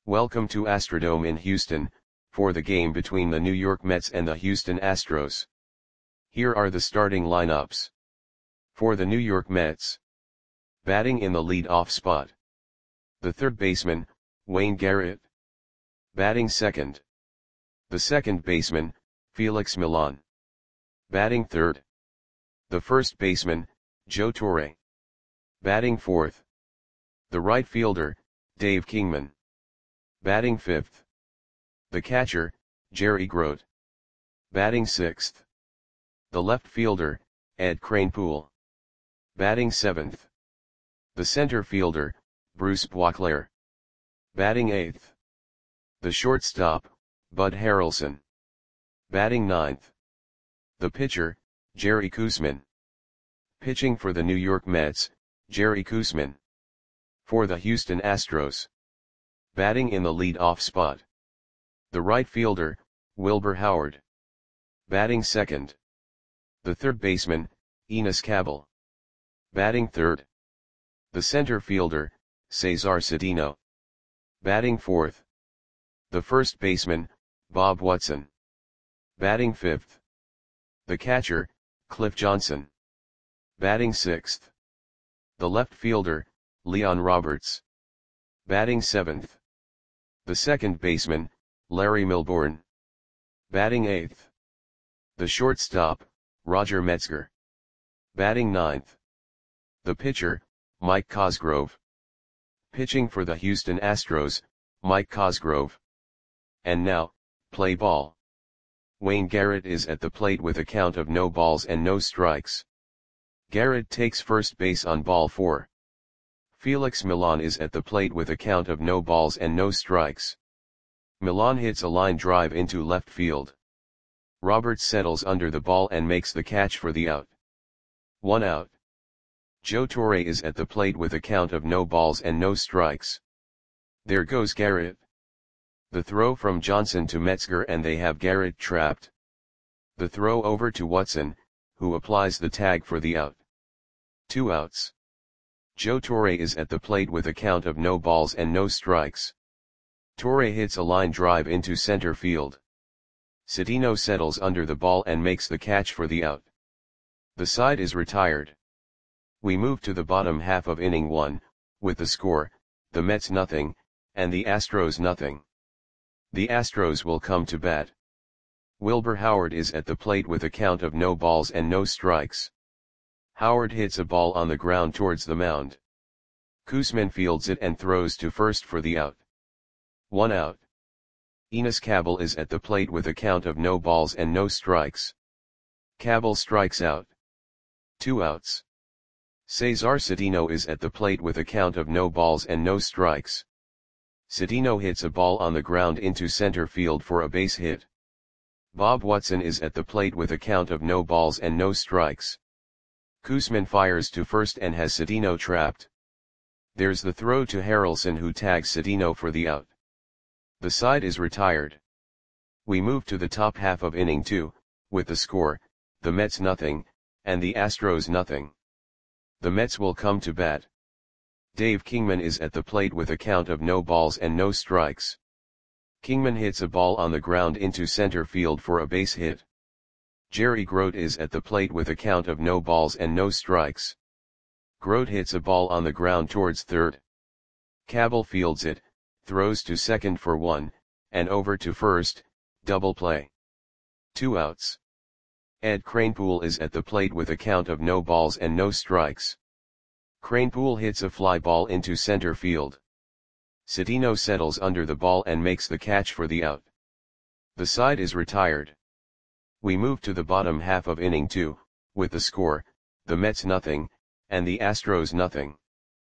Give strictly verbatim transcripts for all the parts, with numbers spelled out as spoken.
Welcome to Astrodome in Houston, for the game between the New York Mets and the Houston Astros. Here are the starting lineups. For the New York Mets. Batting in the lead-off spot. The third baseman, Wayne Garrett. Batting second. The second baseman, Felix Millan. Batting third. The first baseman, Joe Torre. Batting fourth. The right fielder, Dave Kingman. Batting fifth. The catcher, Jerry Grote. Batting sixth. The left fielder, Ed Kranepool. Batting seventh. The center fielder, Bruce Boisclair. Batting eighth. The shortstop, Bud Harrelson. Batting ninth. The pitcher, Jerry Koosman. Pitching for the New York Mets, Jerry Koosman. For the Houston Astros. Batting in the lead-off spot. The right fielder, Wilbur Howard. Batting second. The third baseman, Enos Cabell. Batting third. The center fielder, Cesar Cedeno. Batting fourth. The first baseman, Bob Watson. Batting fifth. The catcher, Cliff Johnson. Batting sixth. The left fielder, Leon Roberts. Batting seventh. The second baseman, Larry Milbourne. Batting eighth. The shortstop, Roger Metzger. Batting ninth. The pitcher, Mike Cosgrove. Pitching for the Houston Astros, Mike Cosgrove. And now, play ball. Wayne Garrett is at the plate with a count of no balls and no strikes. Garrett takes first base on ball four. Felix Millan is at the plate with a count of no balls and no strikes. Millan hits a line drive into left field. Roberts settles under the ball and makes the catch for the out. One out. Joe Torre is at the plate with a count of no balls and no strikes. There goes Garrett. The throw from Johnson to Metzger and they have Garrett trapped. The throw over to Watson, who applies the tag for the out. Two outs. Joe Torre is at the plate with a count of no balls and no strikes. Torre hits a line drive into center field. Cedeno settles under the ball and makes the catch for the out. The side is retired. We move to the bottom half of inning one, with the score, the Mets nothing, and the Astros nothing. The Astros will come to bat. Wilbur Howard is at the plate with a count of no balls and no strikes. Howard hits a ball on the ground towards the mound. Koosman fields it and throws to first for the out. One out. Enos Cabell is at the plate with a count of no balls and no strikes. Cabell strikes out. Two outs. Cesar Cedeno is at the plate with a count of no balls and no strikes. Cedeno hits a ball on the ground into center field for a base hit. Bob Watson is at the plate with a count of no balls and no strikes. Koosman fires to first and has Cedeno trapped. There's the throw to Harrelson who tags Cedeno for the out. The side is retired. We move to the top half of inning two, with the score, the Mets nothing, and the Astros nothing. The Mets will come to bat. Dave Kingman is at the plate with a count of no balls and no strikes. Kingman hits a ball on the ground into center field for a base hit. Jerry Grote is at the plate with a count of no balls and no strikes. Grote hits a ball on the ground towards third. Cabell fields it, throws to second for one, and over to first, double play. Two outs. Ed Kranepool is at the plate with a count of no balls and no strikes. Kranepool hits a fly ball into center field. Cedeno settles under the ball and makes the catch for the out. The side is retired. We move to the bottom half of inning two, with the score, the Mets nothing, and the Astros nothing.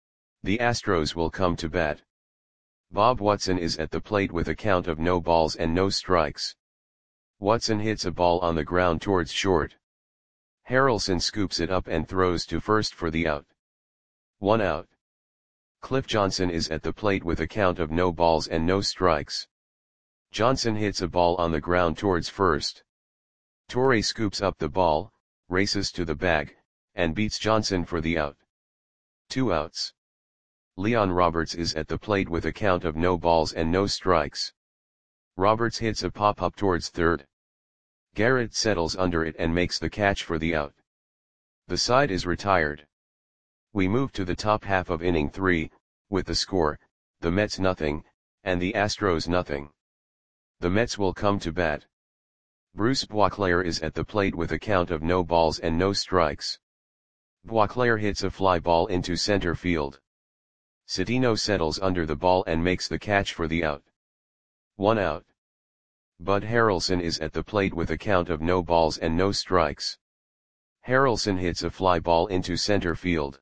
The Astros will come to bat. Bob Watson is at the plate with a count of no balls and no strikes. Watson hits a ball on the ground towards short. Harrelson scoops it up and throws to first for the out. One out. Cliff Johnson is at the plate with a count of no balls and no strikes. Johnson hits a ball on the ground towards first. Torre scoops up the ball, races to the bag, and beats Johnson for the out. Two outs. Leon Roberts is at the plate with a count of no balls and no strikes. Roberts hits a pop-up towards third. Garrett settles under it and makes the catch for the out. The side is retired. We move to the top half of inning three, with the score, the Mets nothing, and the Astros nothing. The Mets will come to bat. Bruce Boisclair is at the plate with a count of no balls and no strikes. Boisclair hits a fly ball into center field. Cedeno settles under the ball and makes the catch for the out. One out. Bud Harrelson is at the plate with a count of no balls and no strikes. Harrelson hits a fly ball into center field.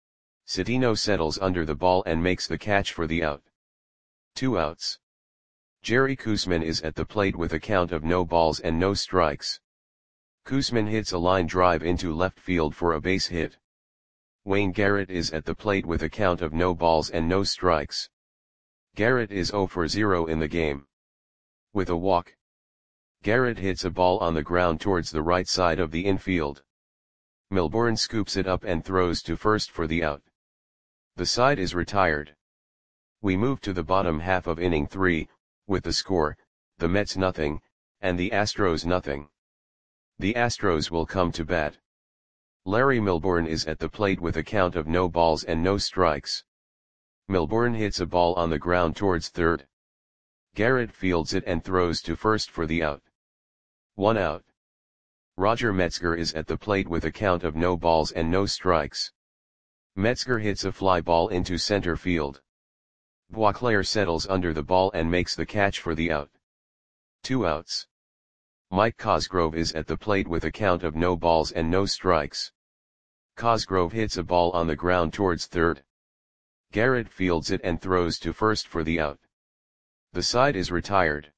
Cedeno settles under the ball and makes the catch for the out. Two outs. Jerry Koosman is at the plate with a count of no balls and no strikes. Koosman hits a line drive into left field for a base hit. Wayne Garrett is at the plate with a count of no balls and no strikes. Garrett is zero for zero in the game. With a walk, Garrett hits a ball on the ground towards the right side of the infield. Milbourne scoops it up and throws to first for the out. The side is retired. We move to the bottom half of inning three, with the score, the Mets nothing, and the Astros nothing. The Astros will come to bat. Larry Milbourne is at the plate with a count of no balls and no strikes. Milbourne hits a ball on the ground towards third. Garrett fields it and throws to first for the out. One out. Roger Metzger is at the plate with a count of no balls and no strikes. Metzger hits a fly ball into center field. Boisclair settles under the ball and makes the catch for the out. Two outs. Mike Cosgrove is at the plate with a count of no balls and no strikes. Cosgrove hits a ball on the ground towards third. Garrett fields it and throws to first for the out. The side is retired.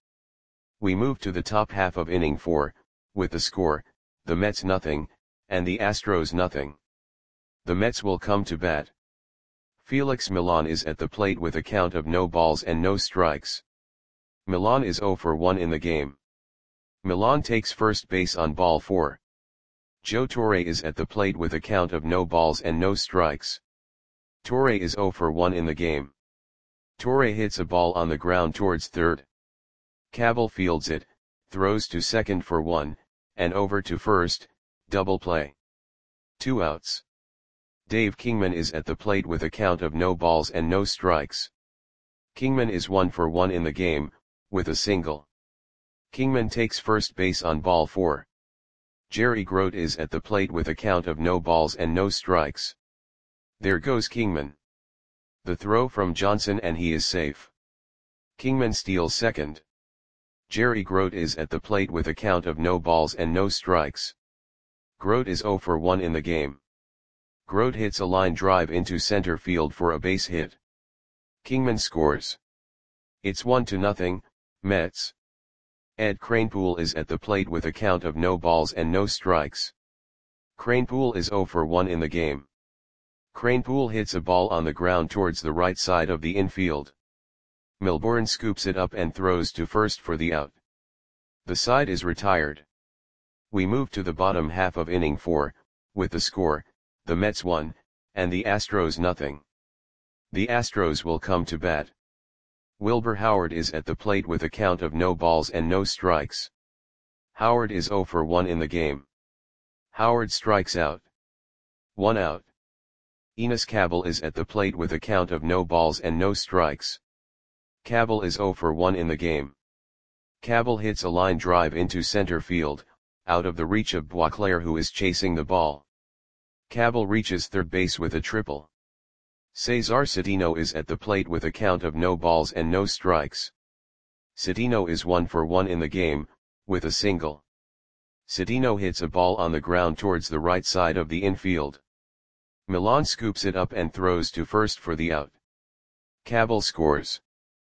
We move to the top half of inning four, with the score, the Mets nothing, and the Astros nothing. The Mets will come to bat. Felix Millan is at the plate with a count of no balls and no strikes. Millan is zero for one in the game. Millan takes first base on ball four. Joe Torre is at the plate with a count of no balls and no strikes. Torre is zero for one in the game. Torre hits a ball on the ground towards third. Cabell fields it, throws to second for one, and over to first, double play. Two outs. Dave Kingman is at the plate with a count of no balls and no strikes. Kingman is one for one in the game, with a single. Kingman takes first base on ball four. Jerry Grote is at the plate with a count of no balls and no strikes. There goes Kingman. The throw from Johnson and he is safe. Kingman steals second. Jerry Grote is at the plate with a count of no balls and no strikes. Grote is zero for one in the game. Grote hits a line drive into center field for a base hit. Kingman scores. It's one to nothing, Mets. Ed Kranepool is at the plate with a count of no balls and no strikes. Kranepool is zero for one in the game. Kranepool hits a ball on the ground towards the right side of the infield. Milbourne scoops it up and throws to first for the out. The side is retired. We move to the bottom half of inning four, with the score, the Mets one, and the Astros nothing. The Astros will come to bat. Wilbur Howard is at the plate with a count of no balls and no strikes. Howard is zero for one in the game. Howard strikes out. One out. Enos Cabell is at the plate with a count of no balls and no strikes. Cabell is zero for one in the game. Cabell hits a line drive into center field, out of the reach of Boisclair who is chasing the ball. Cabell reaches third base with a triple. Cesar Cedeno is at the plate with a count of no balls and no strikes. Cedeno is one for one in the game, with a single. Cedeno hits a ball on the ground towards the right side of the infield. Millan scoops it up and throws to first for the out. Cabell scores.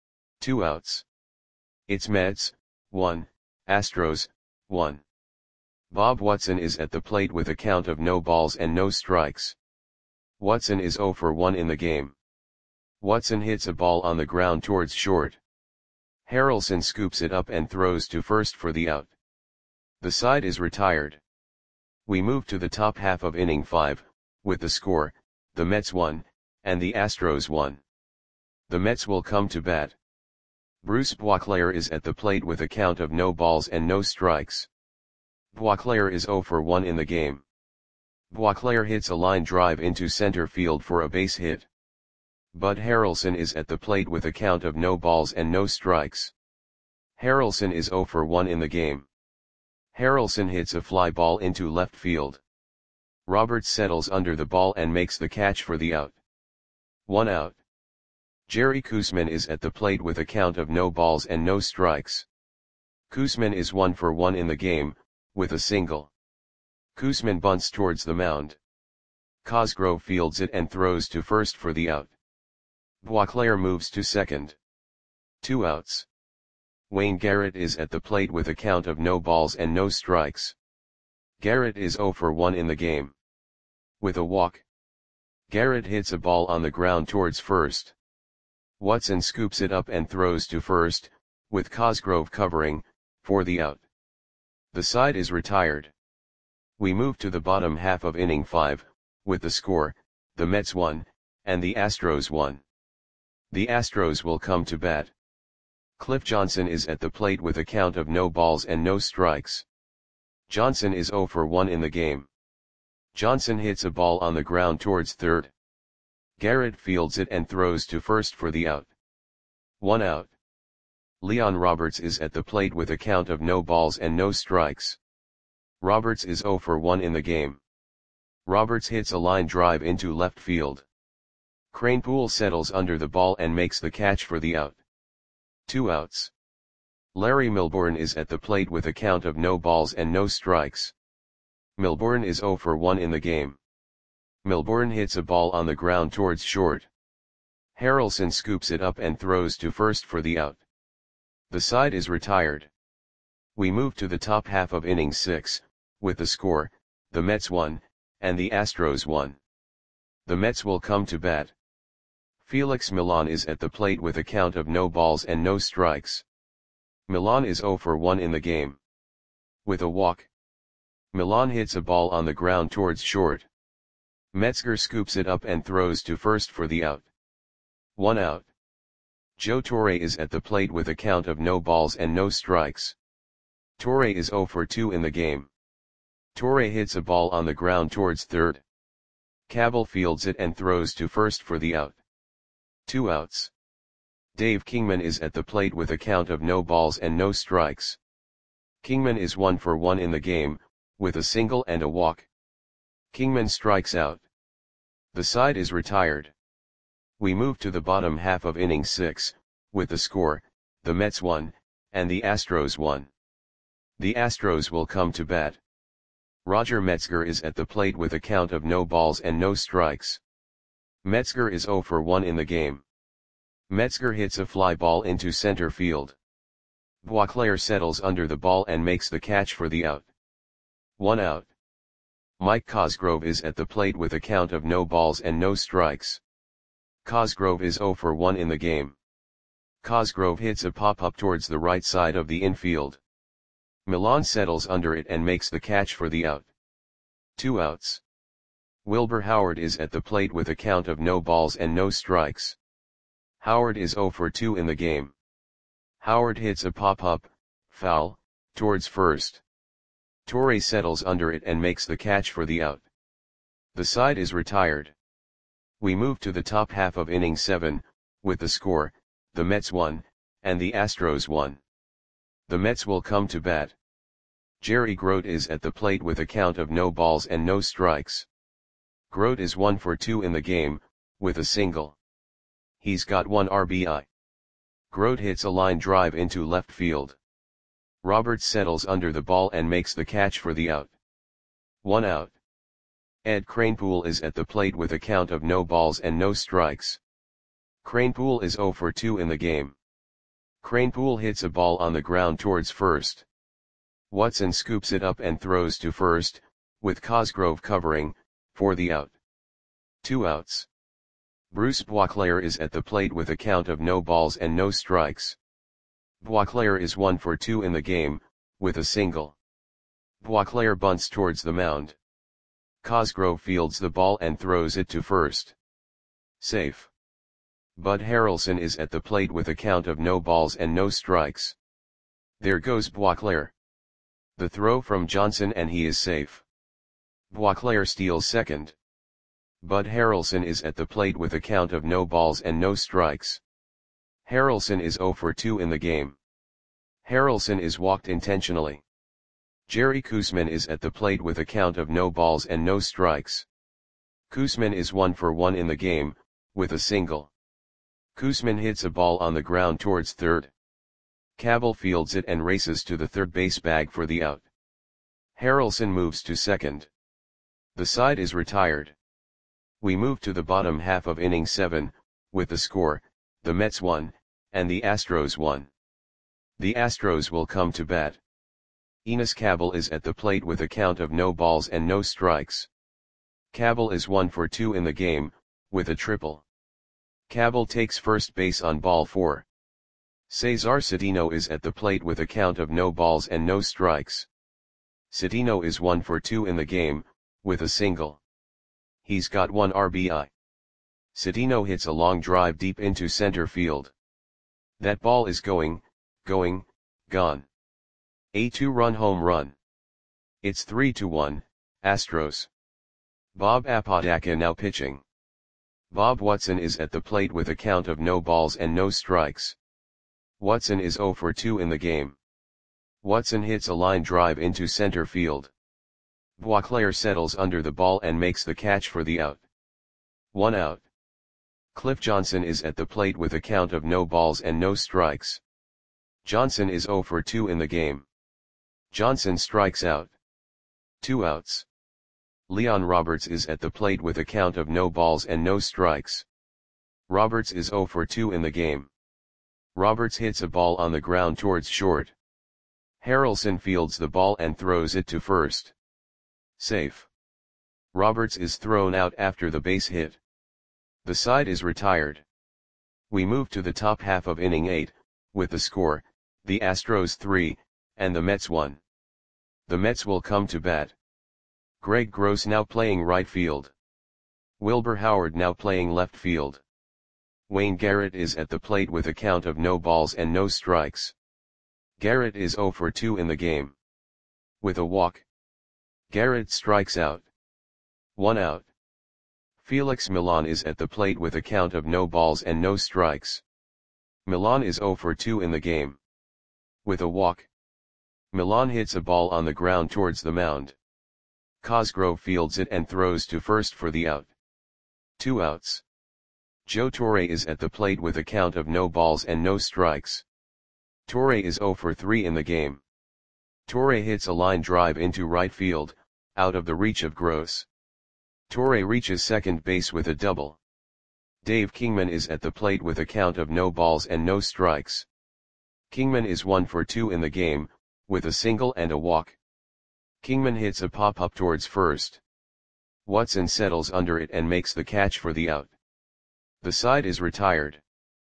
Two outs. It's Mets, one, Astros, one. Bob Watson is at the plate with a count of no balls and no strikes. Watson is zero for one in the game. Watson hits a ball on the ground towards short. Harrelson scoops it up and throws to first for the out. The side is retired. We move to the top half of inning five, with the score, the Mets one, and the Astros one. The Mets will come to bat. Bruce Boisclair is at the plate with a count of no balls and no strikes. Boisclair is oh for one in the game. Boisclair hits a line drive into center field for a base hit. Bud Harrelson is at the plate with a count of no balls and no strikes. Harrelson is oh for one in the game. Harrelson hits a fly ball into left field. Roberts settles under the ball and makes the catch for the out. One out. Jerry Koosman is at the plate with a count of no balls and no strikes. Koosman is one for one in the game, with a single. Koosman bunts towards the mound. Cosgrove fields it and throws to first for the out. Boisclair moves to second. Two outs. Wayne Garrett is at the plate with a count of no balls and no strikes. Garrett is oh for one in the game. With a walk. Garrett hits a ball on the ground towards first. Watson scoops it up and throws to first, with Cosgrove covering, for the out. The side is retired. We move to the bottom half of inning five, with the score, the Mets one, and the Astros one. The Astros will come to bat. Cliff Johnson is at the plate with a count of no balls and no strikes. Johnson is oh for one in the game. Johnson hits a ball on the ground towards third. Garrett fields it and throws to first for the out. One out. Leon Roberts is at the plate with a count of no balls and no strikes. Roberts is oh for one in the game. Roberts hits a line drive into left field. Kranepool settles under the ball and makes the catch for the out. Two outs. Larry Milbourne is at the plate with a count of no balls and no strikes. Milbourne is oh for one in the game. Milbourne hits a ball on the ground towards short. Harrelson scoops it up and throws to first for the out. The side is retired. We move to the top half of inning six, with the score, the Mets one, and the Astros one. The Mets will come to bat. Felix Millan is at the plate with a count of no balls and no strikes. Millan is oh for one in the game. With a walk. Millan hits a ball on the ground towards short. Metzger scoops it up and throws to first for the out. One out. Joe Torre is at the plate with a count of no balls and no strikes. Torre is oh for two in the game. Torre hits a ball on the ground towards third. Cabell fields it and throws to first for the out. Two outs. Dave Kingman is at the plate with a count of no balls and no strikes. Kingman is one for one in the game, with a single and a walk. Kingman strikes out. The side is retired. We move to the bottom half of inning six, with the score, the Mets one, and the Astros one. The Astros will come to bat. Roger Metzger is at the plate with a count of no balls and no strikes. Metzger is oh for one in the game. Metzger hits a fly ball into center field. Boisclair settles under the ball and makes the catch for the out. One out. Mike Cosgrove is at the plate with a count of no balls and no strikes. Cosgrove is oh for one in the game. Cosgrove hits a pop-up towards the right side of the infield. Millan settles under it and makes the catch for the out. Two outs. Wilbur Howard is at the plate with a count of no balls and no strikes. Howard is oh for two in the game. Howard hits a pop-up, foul, towards first. Torre settles under it and makes the catch for the out. The side is retired. We move to the top half of inning seven, with the score, the Mets one, and the Astros one. The Mets will come to bat. Jerry Grote is at the plate with a count of no balls and no strikes. Grote is one for two in the game, with a single. He's got one R B I. Grote hits a line drive into left field. Roberts settles under the ball and makes the catch for the out. One out. Ed Kranepool is at the plate with a count of no balls and no strikes. Kranepool is oh for two in the game. Kranepool hits a ball on the ground towards first. Watson scoops it up and throws to first, with Cosgrove covering, for the out. Two outs. Bruce Boisclair is at the plate with a count of no balls and no strikes. Boisclair is one for two in the game, with a single. Boisclair bunts towards the mound. Cosgrove fields the ball and throws it to first. Safe. Bud Harrelson is at the plate with a count of no balls and no strikes. There goes Boisclair. The throw from Johnson and he is safe. Boisclair steals second. Bud Harrelson is at the plate with a count of no balls and no strikes. Harrelson is zero for two in the game. Harrelson is walked intentionally. Jerry Koosman is at the plate with a count of no balls and no strikes. Koosman is one for one in the game, with a single. Koosman hits a ball on the ground towards third. Cabell fields it and races to the third base bag for the out. Harrelson moves to second. The side is retired. We move to the bottom half of inning seven, with the score, the Mets won, and the Astros won. The Astros will come to bat. Enos Cabell is at the plate with a count of no balls and no strikes. Cabell is one for two in the game, with a triple. Cabell takes first base on ball four. Cesar Cedeno is at the plate with a count of no balls and no strikes. Cedeno is one for two in the game, with a single. He's got one R B I. Cedeno hits a long drive deep into center field. That ball is going, going, gone. A two-run home run. It's three to one, Astros. Bob Apodaca now pitching. Bob Watson is at the plate with a count of no balls and no strikes. Watson is zero for two in the game. Watson hits a line drive into center field. Boisclair settles under the ball and makes the catch for the out. One out. Cliff Johnson is at the plate with a count of no balls and no strikes. Johnson is zero for two in the game. Johnson strikes out. Two outs. Leon Roberts is at the plate with a count of no balls and no strikes. Roberts is zero for two in the game. Roberts hits a ball on the ground towards short. Harrelson fields the ball and throws it to first. Safe. Roberts is thrown out after the base hit. The side is retired. We move to the top half of inning eight, with the score, the Astros three, and the Mets one. The Mets will come to bat. Greg Gross now playing right field. Wilbur Howard now playing left field. Wayne Garrett is at the plate with a count of no balls and no strikes. Garrett is zero for two in the game. With a walk. Garrett strikes out. One out. Felix Millan is at the plate with a count of no balls and no strikes. Millan is zero for two in the game. With a walk. Millan hits a ball on the ground towards the mound. Cosgrove fields it and throws to first for the out. Two outs. Joe Torre is at the plate with a count of no balls and no strikes. Torre is zero for three in the game. Torre hits a line drive into right field, out of the reach of Gross. Torre reaches second base with a double. Dave Kingman is at the plate with a count of no balls and no strikes. Kingman is one for two in the game, with a single and a walk. Kingman hits a pop-up towards first. Watson settles under it and makes the catch for the out. The side is retired.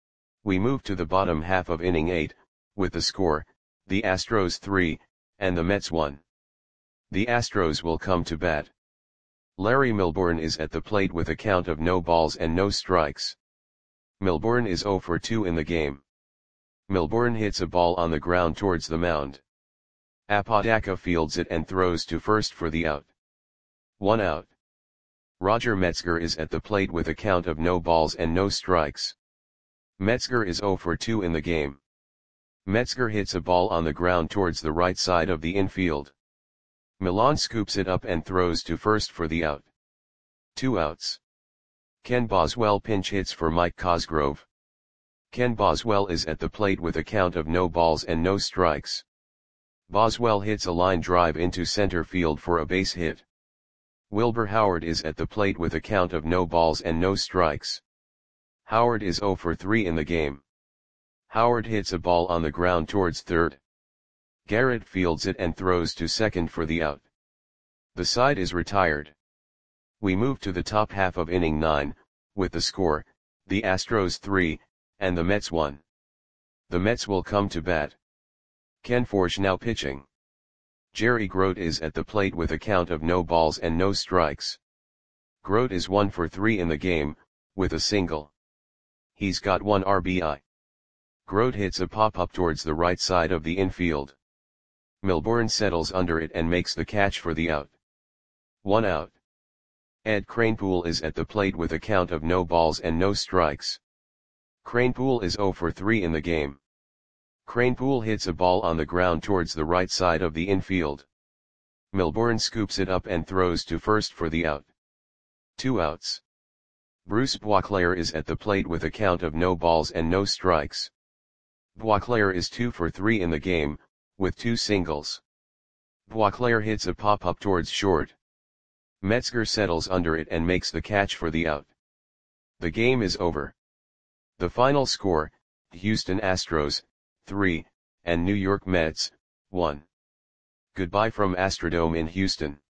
We move to the bottom half of inning eight, with the score, the Astros three, and the Mets one. The Astros will come to bat. Larry Milbourne is at the plate with a count of no balls and no strikes. Milbourne is zero for two in the game. Milbourne hits a ball on the ground towards the mound. Apodaca fields it and throws to first for the out. One out. Roger Metzger is at the plate with a count of no balls and no strikes. Metzger is zero for two in the game. Metzger hits a ball on the ground towards the right side of the infield. Millan scoops it up and throws to first for the out. Two outs. Ken Boswell pinch hits for Mike Cosgrove. Ken Boswell is at the plate with a count of no balls and no strikes. Boswell hits a line drive into center field for a base hit. Wilbur Howard is at the plate with a count of no balls and no strikes. Howard is zero for three in the game. Howard hits a ball on the ground towards third. Garrett fields it and throws to second for the out. The side is retired. We move to the top half of inning nine, with the score, the Astros three, and the Mets one. The Mets will come to bat. Ken Forsch now pitching. Jerry Grote is at the plate with a count of no balls and no strikes. Grote is one for three in the game, with a single. He's got one R B I. Grote hits a pop-up towards the right side of the infield. Milbourne settles under it and makes the catch for the out. One out. Ed Kranepool is at the plate with a count of no balls and no strikes. Kranepool is zero for three in the game. Kranepool hits a ball on the ground towards the right side of the infield. Milbourne scoops it up and throws to first for the out. Two outs. Bruce Boisclair is at the plate with a count of no balls and no strikes. Boisclair is two for three in the game, with two singles. Boisclair hits a pop-up towards short. Metzger settles under it and makes the catch for the out. The game is over. The final score, Houston Astros, three, and New York Mets, one. Goodbye from Astrodome in Houston.